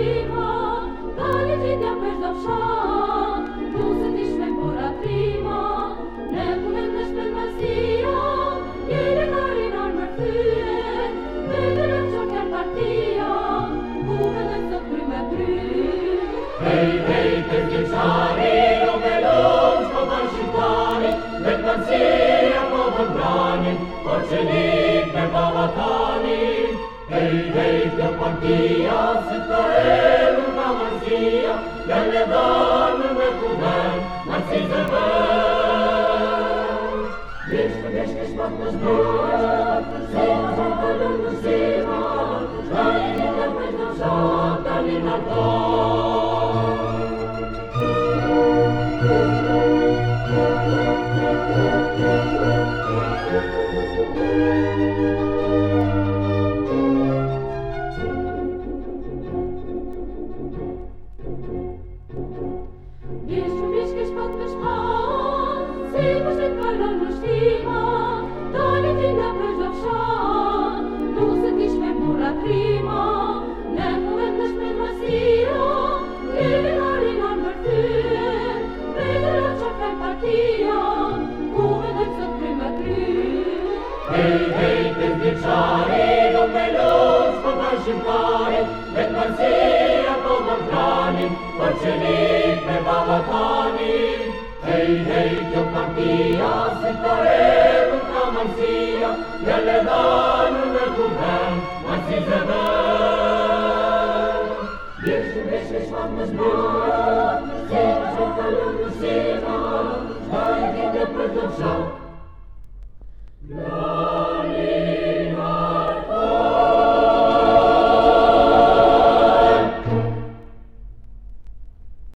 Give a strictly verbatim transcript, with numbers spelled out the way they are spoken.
stima, care ținea pe dovșa, nu se tișme pura prima, ne cuvântă spre Masia, ele care n-ar mărfâie, vedere ce chiar partia, cuvântă să prime prim. Hei, hei, pe zghițarii, lumelungi, covan și tari, de Masia, covan brani, orcenic pe bavatanii. Hei, hei, pe partia, sunt caelul ca Masia, de le dan nume cuvânt, Masia zăvânt. Ești, ești, ești, bat mă zbor, zima, zima, lungă zima, stai din le mai dășata din altor. Ești un mișc, ești pat pe șpan, sigur și care nu știma, tale tine pe dovșan, nu se tișme pura prima, ne cuvântă-și pe Masia, ele care n-ar mărfâie, vedere ce-ar fi partia, cuvântă-ți să prime prim. Hei, hei, pe zghițarii, lumelungi, covan și tari, de Masia, covan brani, orcenic pe bavatanii. Hei, hei, pe partia, sunt caelul ca Masia, ele dan nume cuvânt, Masia zăvânt. Ești, ești, ești, bat mă zbor, zima, zima, lungă zima, stai din de pe dovșa,